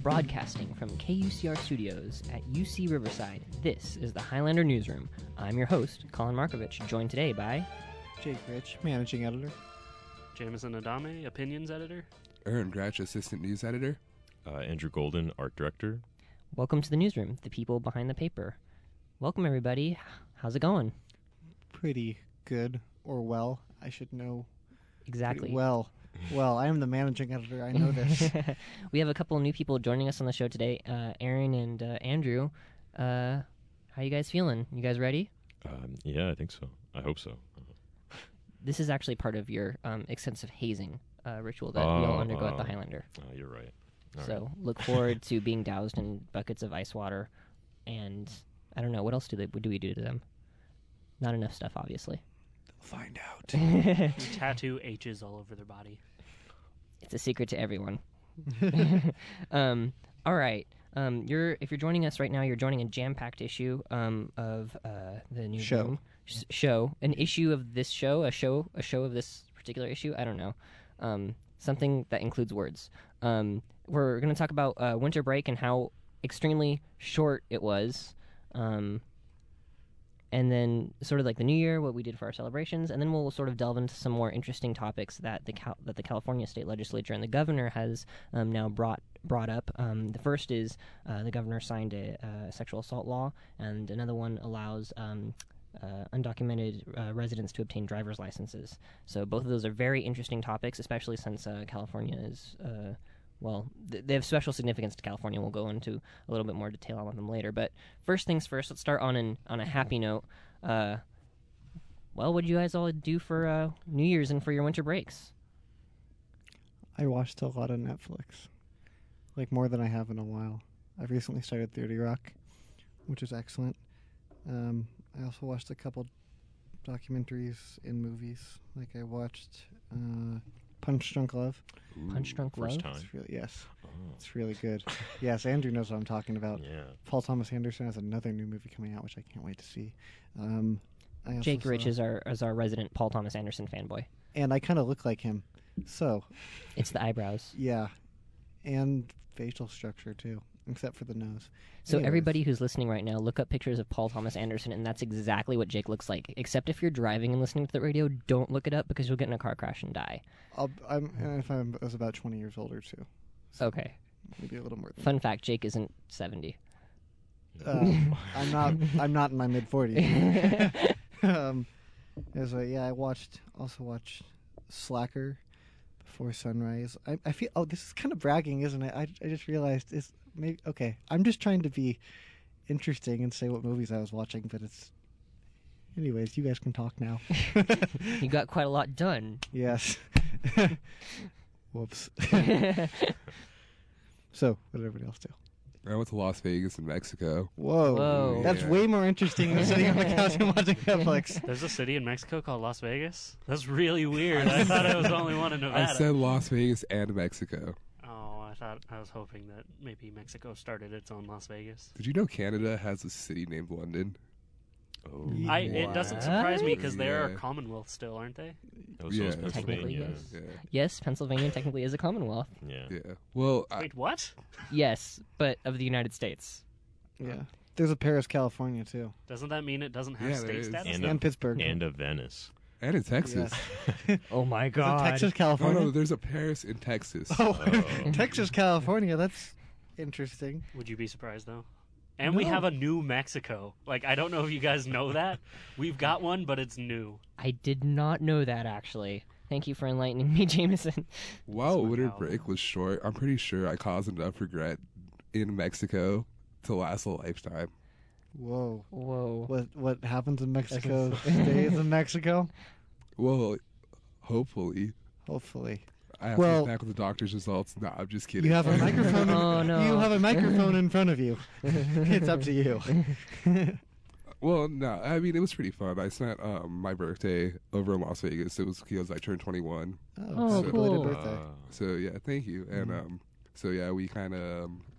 Broadcasting from KUCR Studios at UC Riverside, this is the Highlander Newsroom. I'm your host, Colin Markovich, joined today by... Jake Rich, Managing Editor. Jameson Adame, Opinions Editor. Aaron Gratch, Assistant News Editor. Andrew Golden, Art Director. Welcome to the Newsroom, the people behind the paper. Welcome, everybody. How's it going? Pretty good, or well, I should know. Exactly. Well, I am the Managing Editor, I know this. We have a couple of new people joining us on the show today, Aaron and Andrew. How you guys feeling? You guys ready? Yeah, I think so. I hope so. This is actually part of your extensive hazing ritual that we all undergo at the Highlander. You're right. All right. Look forward to being doused in buckets of ice water, and I don't know, what else do we do to them? Not enough stuff, obviously. They'll find out. You tattoo H's all over their body. It's a secret to everyone. All right. If you're joining us right now, you're joining a jam-packed issue of the new show. An issue of this show, a show of this particular issue. I don't know. Something that includes words. We're going to talk about winter break and how extremely short it was. And then sort of like the new year, what we did for our celebrations, and then we'll sort of delve into some more interesting topics that the California State Legislature and the governor has now brought up. The first is the governor signed a sexual assault law, and another one allows undocumented residents to obtain driver's licenses. So both of those are very interesting topics, especially since California is... they have special significance to California. We'll go into a little bit more detail on them later. But first things first, let's start on a happy note. What did you guys all do for New Year's and for your winter breaks? I watched a lot of Netflix. Like more than I have in a while. I've recently started 30 Rock, which is excellent. I also watched a couple documentaries and movies. Like I watched... Punch Drunk Love. Ooh, Punch Drunk Love? first time. It's really good. Yes, Andrew knows what I'm talking about. Yeah. Paul Thomas Anderson has another new movie coming out, which I can't wait to see. Jake Rich is our resident Paul Thomas Anderson fanboy. And I kind of look like him. So. It's the eyebrows. Yeah. And facial structure, too. Except for the nose. So Anyways. Everybody who's listening right now, look up pictures of Paul Thomas Anderson, and that's exactly what Jake looks like. Except if you're driving and listening to the radio, don't look it up because you'll get in a car crash and die. I was about 20 years older, too. So okay. Maybe a little more than Fun fact, Jake isn't 70. I'm not in my mid-40s. I also watched Slacker before sunrise. I feel... Oh, this is kind of bragging, isn't it? I just realized it's... Maybe, okay, I'm just trying to be interesting and say what movies I was watching, but it's... Anyways, you guys can talk now. You got quite a lot done. Yes. Whoops. So, what did everybody else do? I went to Las Vegas in Mexico. Whoa. That's way more interesting than sitting on the couch and watching Netflix. There's a city in Mexico called Las Vegas? That's really weird. I thought I was the only one in Nevada. I said Las Vegas and Mexico. I was hoping that maybe Mexico started its own Las Vegas. Did you know Canada has a city named London? Oh, It doesn't surprise me because they're a Commonwealth still, aren't they? Oh, so is Technically, Pennsylvania. yes. Yeah. Yes, Pennsylvania technically is a Commonwealth. Yeah. Yeah. Well, Wait, what? Yes, but of the United States. Yeah. There's a Paris, California, too. Doesn't that mean it doesn't have Yeah, there state is. status? And Pittsburgh. And of Venice. and in Texas. Yes. Oh my Is it God. Texas, Oh, California? no, there's a Paris in Texas. Texas, California. That's interesting. Would you be surprised, though? And we have a new Mexico. Like, I don't know if you guys know that. We've got one, but it's new. I did not know that, actually. Thank you for enlightening me, Jameson. While winter break was short, I'm pretty sure I caused enough regret in Mexico to last a lifetime. Whoa. Whoa. What happens in Mexico stays in Mexico? Well, hopefully. Hopefully. I have to get back with the doctor's results. No, I'm just kidding. You have a microphone. Oh, no. You have a microphone in front of you. It's up to you. Well, no, I mean, it was pretty fun. I spent my birthday over in Las Vegas. It was because I turned 21. Oh, happy cool. belated birthday. So, yeah, thank you. And so, yeah, we kind of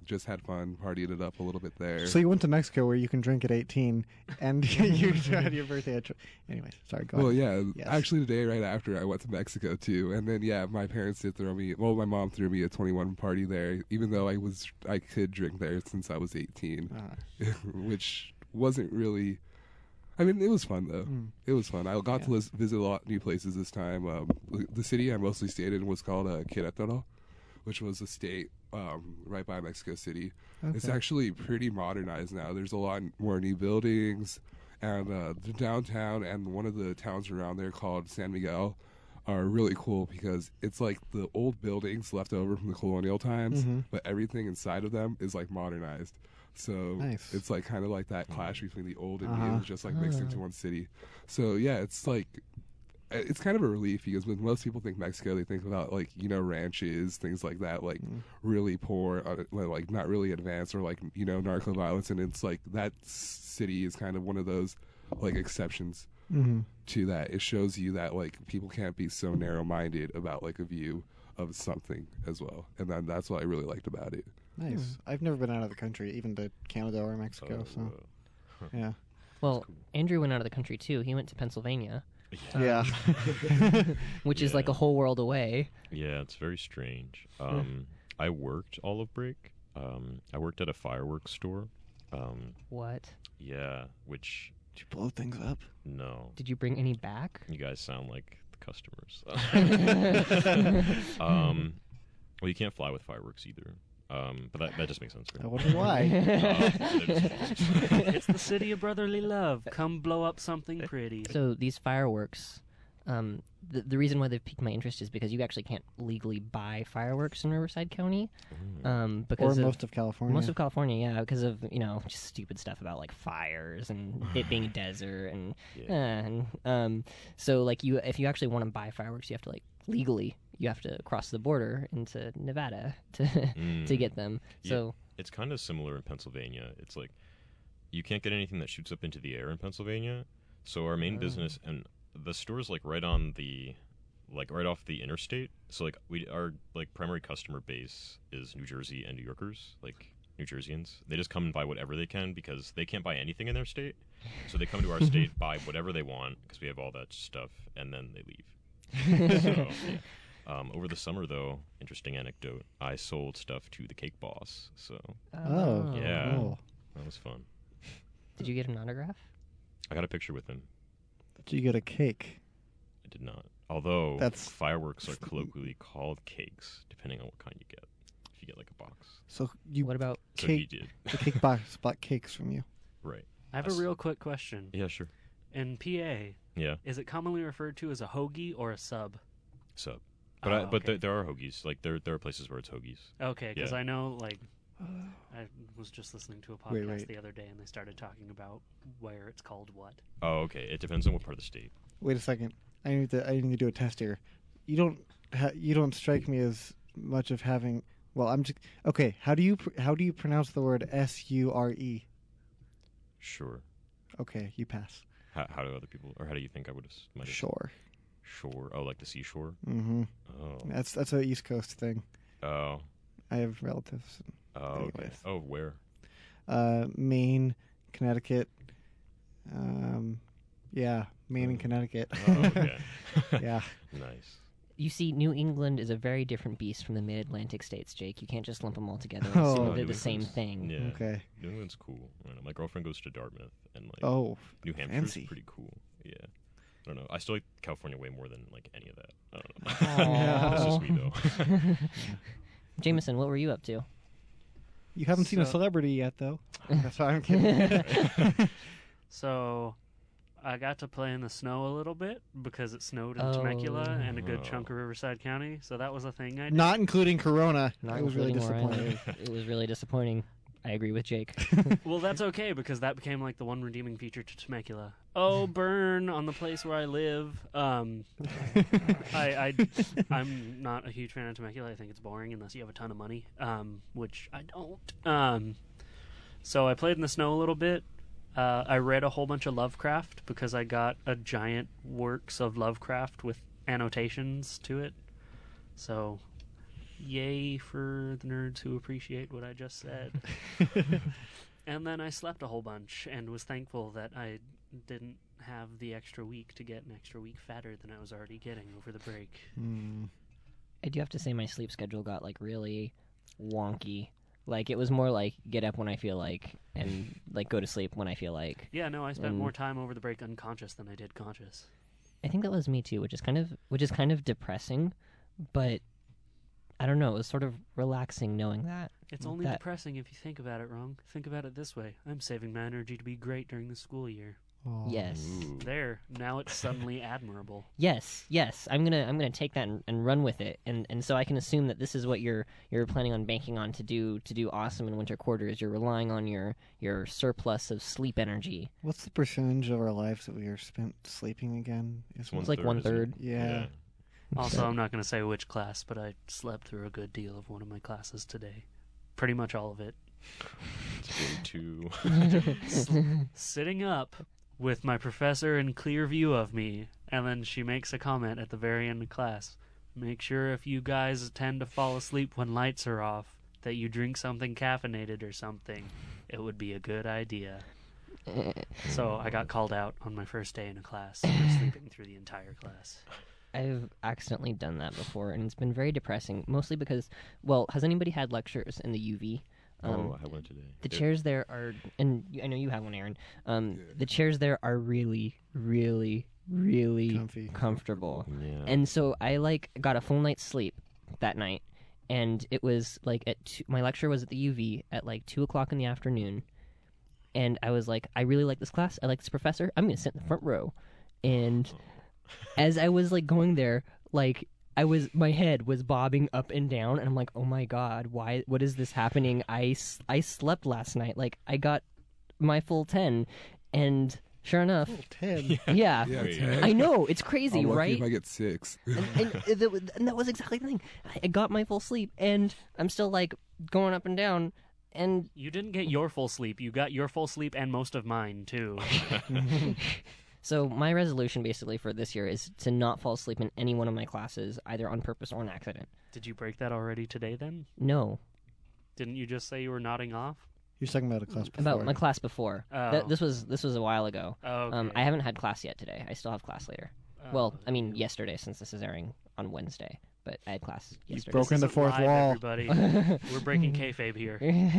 just had fun, partied it up a little bit there. So you went to Mexico where you can drink at 18, and you had your birthday. Anyways, sorry. Go Well, ahead. yeah. Yes. Actually, the day right after, I went to Mexico too, and then my parents did throw me. Well, my mom threw me a 21 party there, even though I could drink there since I was 18, which wasn't really. I mean, it was fun though. It was fun. I got to visit a lot of new places this time. The city I mostly stayed in was called Querétaro, which was a state right by Mexico City. Okay. It's actually pretty modernized now. There's a lot more new buildings, and the downtown and one of the towns around there called San Miguel are really cool because it's like the old buildings left over from the colonial times, but everything inside of them is like modernized. So Nice. it's like kind of like that clash between the old and new, just like mixed into one city. So yeah, it's like it's kind of a relief because when most people think Mexico, they think about like ranches, things like that, like really poor, like not really advanced, or like narco violence, and it's like that city is kind of one of those like exceptions to that. It shows you that like people can't be so narrow-minded about like a view of something as well, and then that's what I really liked about it. Nice. I've never been out of the country, even to Canada or Mexico. So yeah. Well, Andrew went out of the country too. He went to Pennsylvania, Yeah. which is like a whole world away. Yeah, it's very strange. I worked olive break. I worked at a fireworks store. What? Yeah, which Did you blow things up? no, Did you bring any back? you guys sound like the customers. Well, you can't fly with fireworks either. But that just makes sense. I wonder why. It's the city of brotherly love. Come blow up something pretty. So these fireworks, the reason why they've piqued my interest is because you actually can't legally buy fireworks in Riverside County, Or because of, most of California. most of California, yeah, because of just stupid stuff about like fires and it being a desert and so like if you actually want to buy fireworks, you have to like legally you have to cross the border into Nevada to get them. Yeah. So It's kind of similar in Pennsylvania. It's like you can't get anything that shoots up into the air in Pennsylvania. So our main business and the store's like right on the right off the interstate. So like our like primary customer base is New Jersey and New Yorkers, like New Jerseyans. They just come and buy whatever they can because they can't buy anything in their state. So they come to our state, buy whatever they want because we have all that stuff, and then they leave. So, yeah. Over the summer, though, interesting anecdote, I sold stuff to the Cake Boss. So Oh. Yeah. Cool. that was fun. Did you get an autograph? I got a picture with him. Did you get a cake? I did not. Although That's- fireworks are colloquially called cakes, depending on what kind you get. If you get like a box. So you What about So he cake? did. The cake box bought cakes from you. Right. I have a real quick question. Yeah, sure. In PA, Yeah. is it commonly referred to as a hoagie or a sub? Sub. But Oh, but okay. there are hoagies. Like there are places where it's hoagies. Okay, because Yeah. I know, like, I was just listening to a podcast Wait. the other day, and they started talking about where it's called what. Oh, okay. It depends on what part of the state. Wait a second. I need to do a test here. You don't strike me as much of having. Well, I'm just okay. How do you pronounce the word sure? Sure. Okay, you pass. How do other people, or how do you think I would have? Sure. Shore. Oh, like the seashore. Mm-hmm. Oh. That's a East Coast thing. Oh. I have relatives. Oh. Okay. Anyways. Oh, where? Maine, Connecticut. Yeah, Maine and Connecticut. Oh, okay. Yeah. Nice. You see, New England is a very different beast from the Mid-Atlantic states, Jake. You can't just lump them all together and Oh. assume No, they're New the same England's- thing. Yeah. Okay. New England's cool. I don't know. My girlfriend goes to Dartmouth, and like Oh, New Hampshire's fancy. pretty cool. Yeah. I don't know. I still like California way more than like any of that. I don't know. Aw. That's just me though. Jameson, what were you up to? You haven't seen a So- celebrity yet, though. That's why I'm kidding. So, I got to play in the snow a little bit because it snowed in Oh. Temecula and a good Oh. chunk of Riverside County. So that was a thing I did. Not including Corona. Not It was really including where I disappointing. live. It was really disappointing. I agree with Jake. Well, that's okay because that became like the one redeeming feature to Temecula. Oh, burn on the place where I live. I'm not a huge fan of Temecula. I think it's boring unless you have a ton of money, which I don't. So I played in the snow a little bit. I read a whole bunch of Lovecraft because I got a giant works of Lovecraft with annotations to it. So Yay for the nerds who appreciate what I just said. And then I slept a whole bunch and was thankful that I didn't have the extra week to get an extra week fatter than I was already getting over the break. I do have to say my sleep schedule got like really wonky. Like it was more like get up when I feel like and like go to sleep when I feel like. Yeah, no, I spent more time over the break unconscious than I did conscious. I think that was me too, which is kind of depressing, but I don't know, it was sort of relaxing knowing that. It's only depressing if you think about it wrong. Think about it this way. I'm saving my energy to be great during the school year. Oh. Yes. Ooh. There, now it's suddenly admirable. Yes. I'm gonna take that and run with it, and so I can assume that this is what you're planning on banking on to do awesome in winter quarters. You're relying on your surplus of sleep energy. What's the percentage of our lives that we are spent sleeping again? It's like 1/3. Yeah. Also, I'm not going to say which class, but I slept through a good deal of one of my classes today. Pretty much all of it. It's way too. Sitting up with my professor in clear view of me, and then she makes a comment at the very end of class. Make sure if you guys tend to fall asleep when lights are off, that you drink something caffeinated or something. It would be a good idea. So I got called out on my first day in a class for sleeping through the entire class. I've accidentally done that before, and it's been very depressing, mostly because, well, has anybody had lectures in the UV? I had one today. The chairs there are, and I know you have one, Aaron. The chairs there are really, really, really comfortable. Yeah. And so I got a full night's sleep that night, and it was my lecture was at the UV at 2:00 in the afternoon, and I was like, I really like this class. I like this professor. I'm going to sit in the front row, and as I was going there, my head was bobbing up and down, and I'm like, oh my god, what is this happening? I slept last night. I got my full 10, and sure enough, 10. yeah, Yeah, I know, it's crazy, I'm lucky right? if I get 6. and that was exactly the thing. I got my full sleep, and I'm still going up and down, and You didn't get your full sleep. You got your full sleep and most of mine, too. So my resolution basically for this year is to not fall asleep in any one of my classes, either on purpose or an accident. Did you break that already today, then? No. Didn't you just say you were nodding off? You're talking about a class before. About my class before. Oh. This was a while ago. Oh, okay. I haven't had class yet today. I still have class later. Well, I mean yesterday, since this is airing on Wednesday. But I had class yesterday. broken the fourth live, wall. Everybody. We're breaking kayfabe here.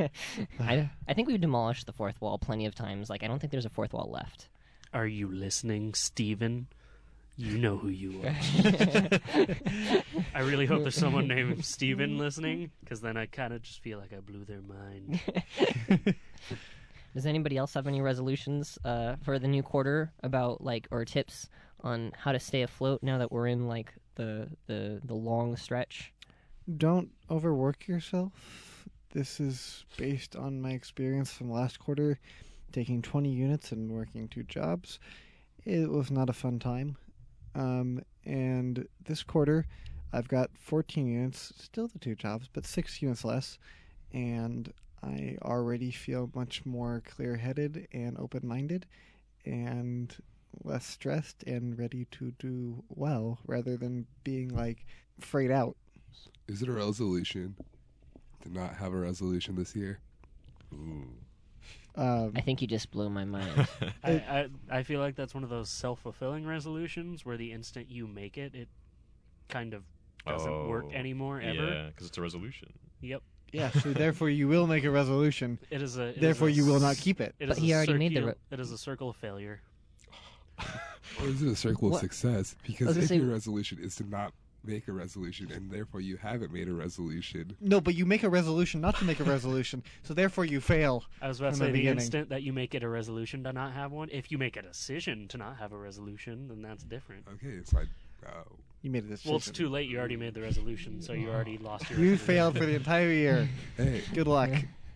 I think we've demolished the fourth wall plenty of times. I don't think there's a fourth wall left. Are you listening, Steven? You know who you are. I really hope there's someone named Steven listening, because then I kind of just feel like I blew their mind. Does anybody else have any resolutions for the new quarter about or tips on how to stay afloat now that we're in the long stretch? Don't overwork yourself. This is based on my experience from last quarter, taking 20 units and working 2 jobs. It was not a fun time. And this quarter, I've got 14 units, still the 2 jobs, but 6 units less. And I already feel much more clear-headed and open-minded and less stressed and ready to do well rather than being frayed out. Is it a resolution to not have a resolution this year? Ooh. I think you just blew my mind. I feel like that's one of those self-fulfilling resolutions where the instant you make it, it kind of doesn't work anymore, ever. Yeah, because it's a resolution. Yep. Yeah, so therefore you will make a resolution. It is a. Therefore you will not keep it. But he already made the It is a circle of failure. Or is it a circle What? of success? Because gonna if say- your resolution is to not make a resolution, and therefore you haven't made a resolution. No, but you make a resolution not to make a resolution, so therefore you fail. I was about to From the say the beginning. instant that you make it a resolution to not have one. If you make a decision to not have a resolution, then that's different. Okay, so You made a decision. Well, it's too late. You already made the resolution, so you already lost your. You resolution. failed for the entire year. hey, Good luck.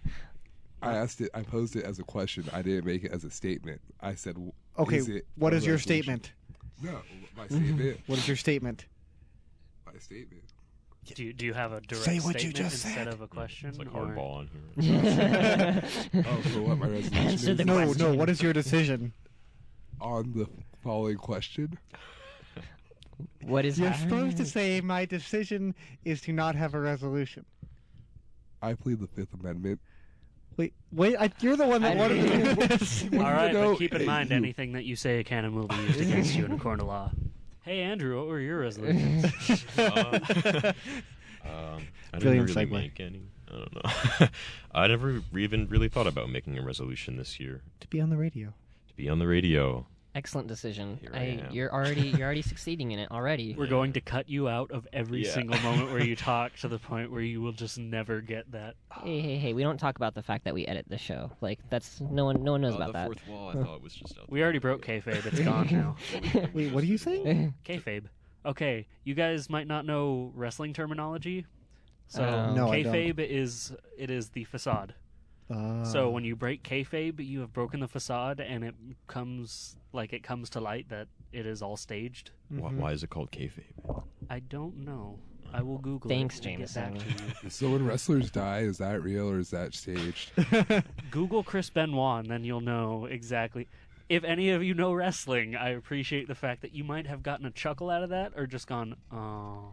I posed it as a question. I didn't make it as a statement. I said, Okay, is it what a is your resolution? statement? No, my statement. What is your statement? My statement. Do you have a direct Say what you statement just instead said. of a question? It's like or- hardball on here. Oh, for what my resolution Answer is? the No, question. no. What is your decision? On the following question. What is You're happening? supposed to say my decision is to not have a resolution. I plead the Fifth Amendment. Wait, you're the one that I- wanted to do this. All right, know, but keep in mind you- anything that you say can and will be used against you in a court of law. Hey, Andrew, what were your resolutions? I didn't Brilliant really segue. make any. I don't know. I never even really thought about making a resolution this year To be on the radio. to be on the radio. Excellent decision. Here I am. You're already succeeding in it already. We're going to cut you out of every Yeah. single moment where you talk to the point where you will just never get that. Hey, we don't talk about the fact that we edit the show. Like that's no one knows about the that. fourth wall, I thought was just out We already broke kayfabe. It's gone now. Wait, what are you saying? Kayfabe. Okay, you guys might not know wrestling terminology. So No, I don't. kayfabe is the facade. So when you break kayfabe, you have broken the facade, and it comes to light that it is all staged. Why is it called kayfabe? I don't know. I will Google Thanks, it and get back Jameson. to you. So when wrestlers die, is that real or is that staged? Google Chris Benoit, and then you'll know exactly. If any of you know wrestling, I appreciate the fact that you might have gotten a chuckle out of that, or just gone, oh.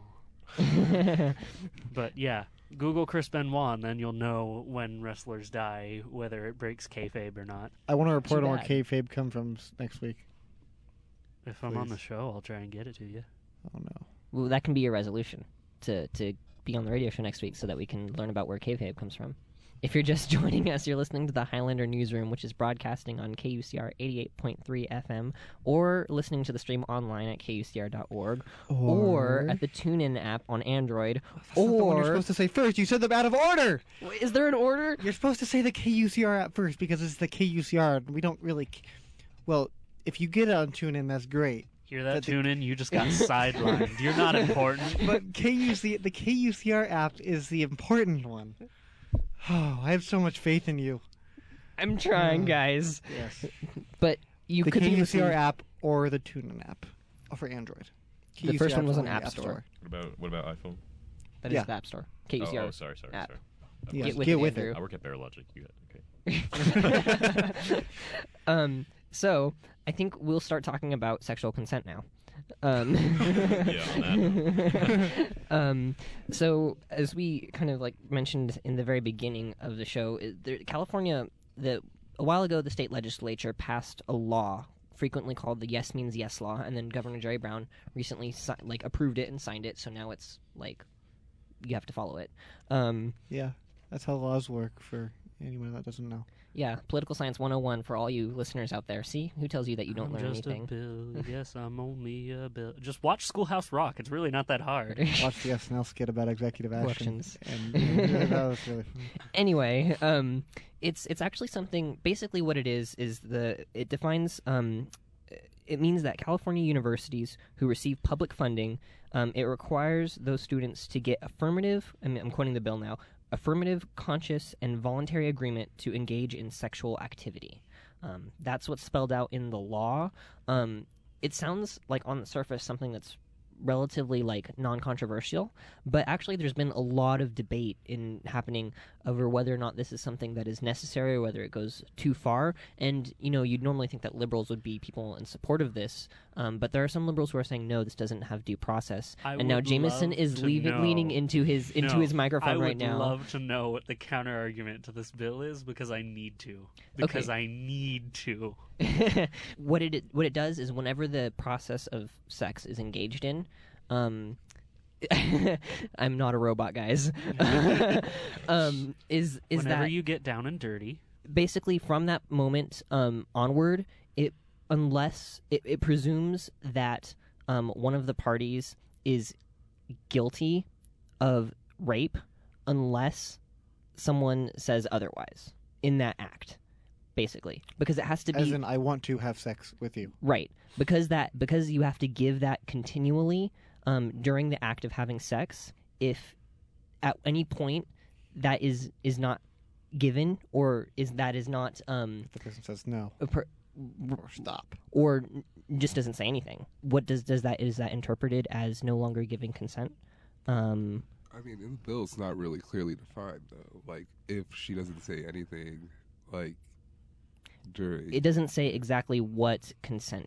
But yeah, Google Chris Benoit, and then you'll know when wrestlers die, whether it breaks kayfabe or not. I want to report Too on where bad. kayfabe come from next week. If I'm on Please. the show, I'll try and get it to you. Oh no. Well, that can be your resolution to be on the radio show next week, so that we can learn about where kayfabe comes from. If you're just joining us, you're listening to the Highlander Newsroom, which is broadcasting on KUCR 88.3 FM, or listening to the stream online at kucr.org, or at the TuneIn app on Android, That's not the one you're or supposed to say first. You said them out of order. Wait, is there an order? You're supposed to say the KUCR app first because it's the KUCR. And we don't really. Well, if you get it on TuneIn, that's great. Hear that, But the- tune in? You just got sidelined. You're not important. But the KUCR app is the important one. Oh, I have so much faith in you. I'm trying, guys. Yes. But you The could do KUCR app or the TuneIn app for Android. The first KUCR one was on on the App Store. What about iPhone? That is Yeah. the App Store. Oh, KUCR. sorry. app. Yes, Get with it, it. Andrew. I work at Bear Logic. You got okay. So I think we'll start talking about sexual consent now. So as we kind of like mentioned in the very beginning of the show, California, a while ago, the state legislature passed a law frequently called the Yes Means Yes law, and then Governor Jerry Brown recently approved it and signed it. So now it's like you have to follow it. Yeah, that's how laws work for anyone that doesn't know. Yeah, political science 101 for all you listeners out there. See, who tells you that you don't learn just anything? a bill. Yes, I'm only a bill. Just watch Schoolhouse Rock. It's really not that hard. Watch the SNL skit about executive action. Questions. And that was really fun. Anyway, it's actually something. Basically, what it is it defines. It means that California universities who receive public funding, it requires those students to get affirmative. I'm quoting the bill now. Affirmative, conscious, and voluntary agreement to engage in sexual activity. That's what's spelled out in the law. It sounds like on the surface something that's relatively like non-controversial, but actually there's been a lot of debate happening over whether or not this is something that is necessary or whether it goes too far. And you'd normally think that liberals would be people in support of this, but there are some liberals who are saying no, this doesn't have due process. I And now would Jameson love is to leaning know. into his microphone right now. I would love to know what the counter argument to this bill is because I need to. Because I need to. What it does is whenever the process of sex is engaged in, I'm not a robot, guys. Is Whenever that you get down and dirty, basically from that moment onward, it presumes that one of the parties is guilty of rape unless someone says otherwise in that act. Basically, because it has to be As in, I want to have sex with you. right. Because you have to give that continually during the act of having sex. If at any point that is not given or is not If the person says no or stop. or just doesn't say anything, what is that interpreted as no longer giving consent? I mean, in the bill, it's not really clearly defined, though. Like, if she doesn't say anything, like, during... It doesn't say exactly what consent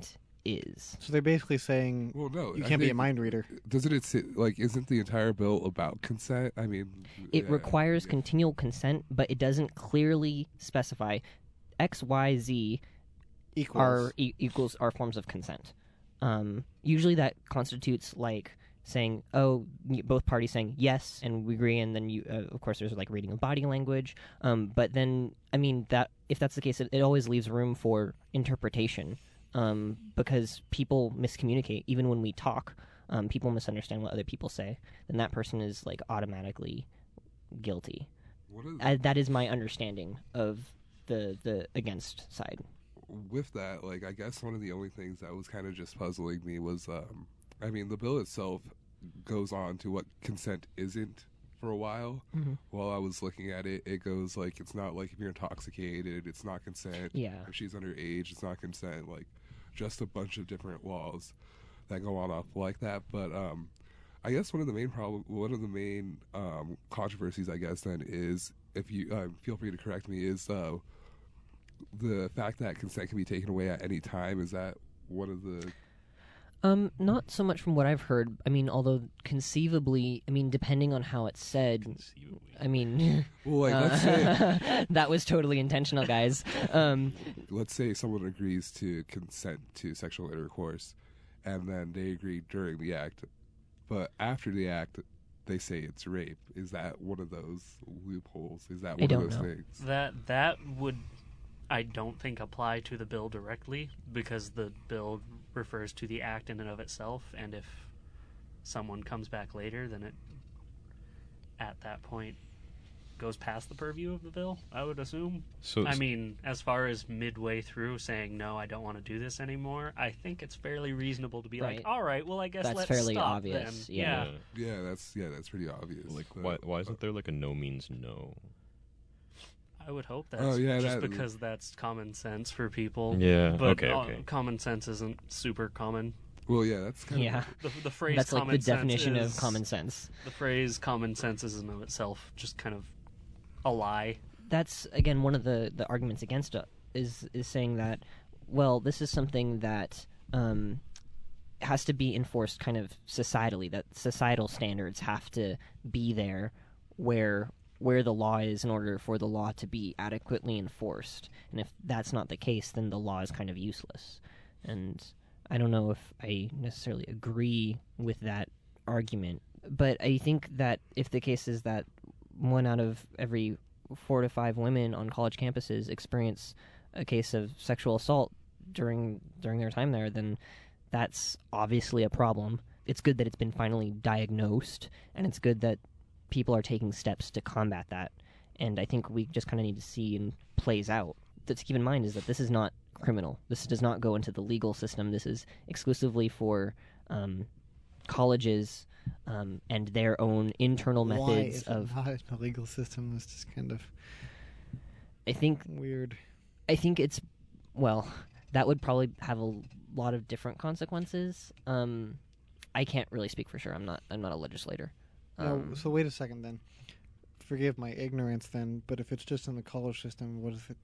is. So they're basically saying Well, no, you I can't be a think- mind reader. Doesn't it say, like, isn't the entire bill about consent? I mean, It yeah, requires yeah. continual consent, but it doesn't clearly specify X, Y, Z Equals. are equals are forms of consent. Usually that constitutes like saying, both parties saying yes and we agree, and then you, of course, there's like reading of body language. But then, I mean, that if that's the case, it always leaves room for interpretation, because people miscommunicate even when we talk. People misunderstand what other people say, then that person is like automatically guilty. What is, That is my understanding of the against side. with that, like, I guess one of the only things that was kind of just puzzling me was, I mean, the bill itself goes on to what consent isn't for a while. Mm-hmm. While I was looking at it, it goes like, it's not like if you're intoxicated, it's not consent. Yeah. If she's underage, it's not consent. Like, just a bunch of different laws that go on off like that. But I guess one of the main controversies, I guess, then is, if you feel free to correct me, is the fact that consent can be taken away at any time. Is that one of the... Not so much from what I've heard. I mean, although conceivably, I mean, depending on how it's said, Conceivably. I mean, Well, like, let's say that was totally intentional, guys. let's say someone agrees to consent to sexual intercourse, and then they agree during the act, but after the act, they say it's rape. Is that one of those loopholes? Is that I one of don't those know. things? That would, I don't think, apply to the bill directly, because the bill refers to the act in and of itself, and if someone comes back later, then it, at that point, goes past the purview of the bill, I would assume. So I mean, as far as midway through saying, no, I don't want to do this anymore, I think it's fairly reasonable to be Right. like, all right, well, I guess That's let's fairly stop obvious, then. yeah. That's pretty obvious. Like, But- why isn't there like a no means no? I would hope that's yeah, just that- because that's common sense for people. Yeah. But Okay. common sense isn't super common. Well, yeah, that's kind Yeah, The phrase that's like common the definition sense of is- common sense. The phrase common sense is in of itself just kind of a lie. That's again one of the arguments against it is saying that, well, this is something that has to be enforced kind of societally. That societal standards have to be there where the law is in order for the law to be adequately enforced. And if that's not the case, then the law is kind of useless. And I don't know if I necessarily agree with that argument, but I think that if the case is that 1 out of every 4 to 5 women on college campuses experience a case of sexual assault during their time there, then that's obviously a problem. It's good that it's been finally diagnosed, and it's good that people are taking steps to combat that. And I think we just kind of need to see and plays out. To keep in mind is that this is not criminal. This does not go into the legal system. This is exclusively for colleges and their own internal Why methods is it of. not in the legal system? It's just kind of I think weird. it's, well, that would probably have a lot of different consequences. I can't really speak for sure. I'm not a legislator. No, so wait a second then. Forgive my ignorance then, but if it's just in the college system, what is it?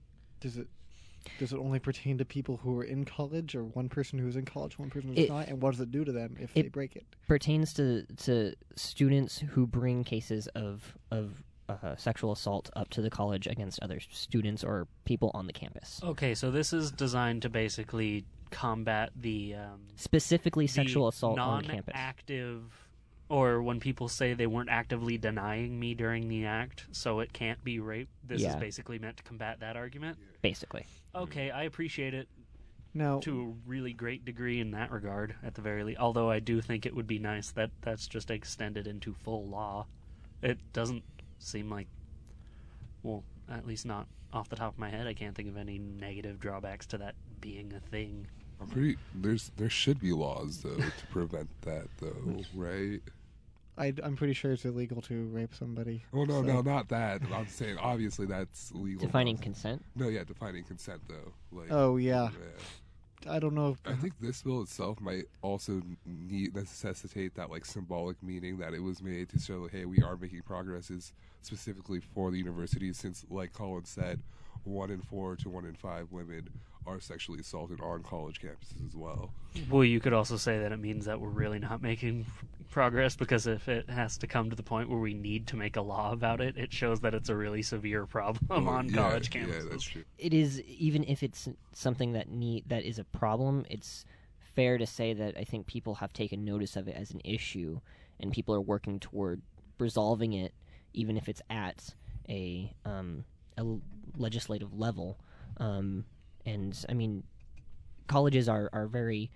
Does it only pertain to people who are in college, or one person who's in college, one person who's not? And what does it do to them if they break it? Pertains to students who bring cases of sexual assault up to the college against other students or people on the campus. Okay, so this is designed to basically combat the Specifically the sexual assault on campus. non-active, or when people say they weren't actively denying me during the act, so it can't be rape. This is Yeah. basically meant to combat that argument. Basically. Okay, I appreciate it Now, to a really great degree in that regard, at the very least. Although I do think it would be nice that that's just extended into full law. It doesn't seem like, well, at least not off the top of my head, I can't think of any negative drawbacks to that being a thing. there should be laws though to prevent that though, right? I'm pretty sure it's illegal to rape somebody. Oh no, so- no, not that. I'm saying obviously that's legal. Defining consent. No, yeah, defining consent though. Like, Oh, yeah. yeah. I don't know. I think this bill itself might also necessitate that like symbolic meaning that it was made to show, hey, we are making progress. Is specifically for the university, since, like Colin said, 1 in 4 to 1 in 5 women are sexually assaulted on college campuses as well. Well, you could also say that it means that we're really not making progress, because if it has to come to the point where we need to make a law about it, it shows that it's a really severe problem on college campuses. Yeah, that's true. It is, even if it's something that is a problem, it's fair to say that I think people have taken notice of it as an issue, and people are working toward resolving it, even if it's at a legislative level. And I mean, colleges are very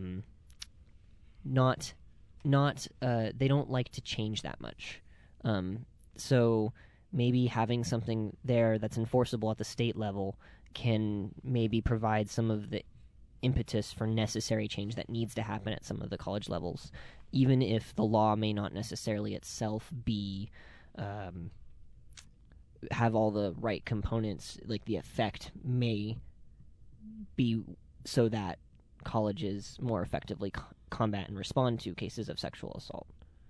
not they don't like to change that much. So maybe having something there that's enforceable at the state level can maybe provide some of the impetus for necessary change that needs to happen at some of the college levels, even if the law may not necessarily itself be have all the right components. Like, the effect may be so that colleges more effectively combat and respond to cases of sexual assault.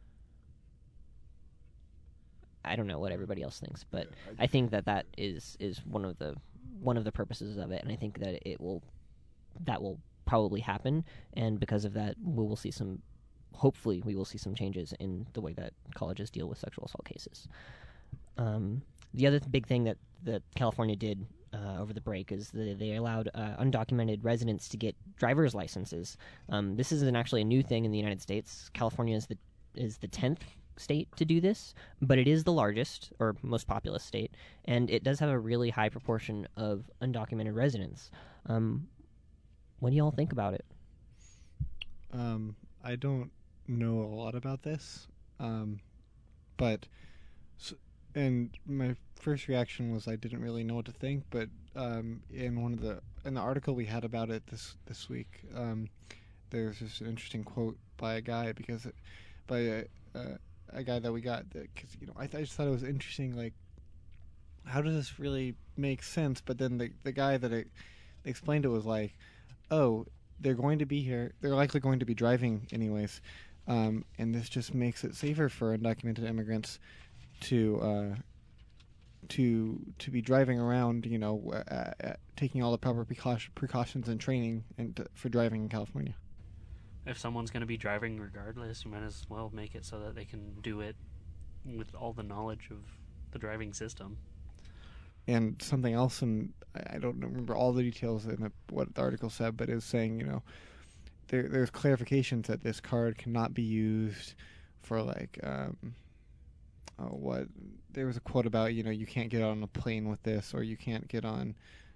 I don't know what everybody else thinks, but I think that is one of the purposes of it, and I think that that will probably happen, and because of that, hopefully we will see some changes in the way that colleges deal with sexual assault cases. The other big thing that California did over the break is they allowed undocumented residents to get driver's licenses. This isn't actually a new thing in the United States. California is the 10th state to do this, but it is the largest or most populous state, and it does have a really high proportion of undocumented residents. What do y'all think about it? I don't know a lot about this, but and my first reaction was I didn't really know what to think. But in the article we had about it this week, there's just an interesting quote by a guy a guy that we got, because I just thought it was interesting. Like, how does this really make sense? But then the guy that explained it was like, oh, they're going to be here. They're likely going to be driving anyways, and this just makes it safer for undocumented immigrants to be driving around, taking all the proper precautions and training for driving in California. If someone's going to be driving regardless, you might as well make it so that they can do it with all the knowledge of the driving system. And something else, and I don't remember all the details in what the article said, but it was saying, there's clarifications that this card cannot be used for, like, there was a quote about, you can't get on a plane with this, or you can't get on...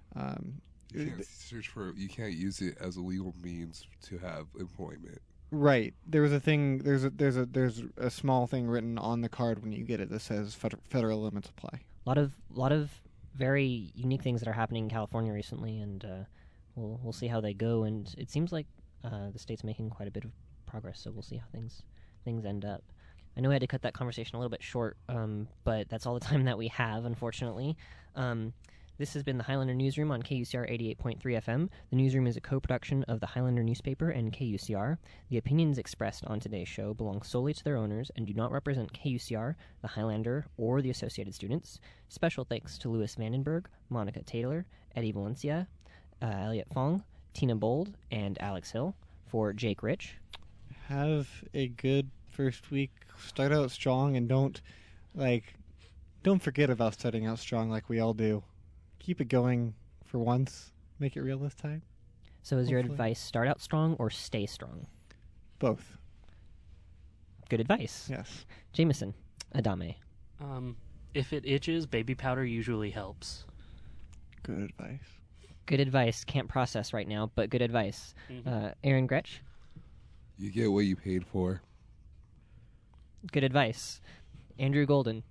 you can't use it as a legal means to have employment. Right. There was a thing, there's a small thing written on the card when you get it that says federal limits apply. A lot of very unique things that are happening in California recently, and we'll see how they go. And it seems like the state's making quite a bit of progress, so we'll see how things end up. I know we had to cut that conversation a little bit short, but that's all the time that we have, unfortunately. This has been the Highlander Newsroom on KUCR 88.3 FM. The Newsroom is a co-production of the Highlander newspaper and KUCR. The opinions expressed on today's show belong solely to their owners and do not represent KUCR, the Highlander, or the associated students. Special thanks to Louis Vandenberg, Monica Taylor, Eddie Valencia, Elliot Fong, Tina Bold, and Alex Hill. For Jake Rich. Have a good first week. Start out strong, and don't forget about starting out strong like we all do. Keep it going for once. Make it real this time. So is your advice start out strong or stay strong? Both. Good advice. Yes. Jameson, Adame. If it itches, baby powder usually helps. Good advice. Good advice. Can't process right now, but good advice. Mm-hmm. Aaron Gretsch. You get what you paid for. Good advice. Andrew Golden.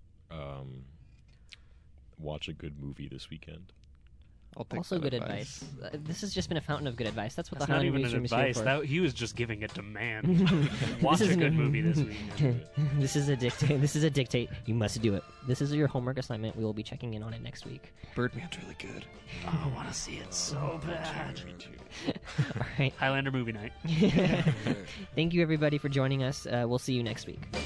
Watch a good movie this weekend. I'll take also good advice. This has just been a fountain of good advice. That's what That's the Highlander not even Newsroom an is here advice. for. He was just giving a demand. Watch This a is good an- movie this weekend. This is a dictate. This is a dictate. You must do it. This is your homework assignment. We will be checking in on it next week. Birdman's really good. Oh, I want to see it so bad. All right. Highlander movie night. Thank you, everybody, for joining us. We'll see you next week.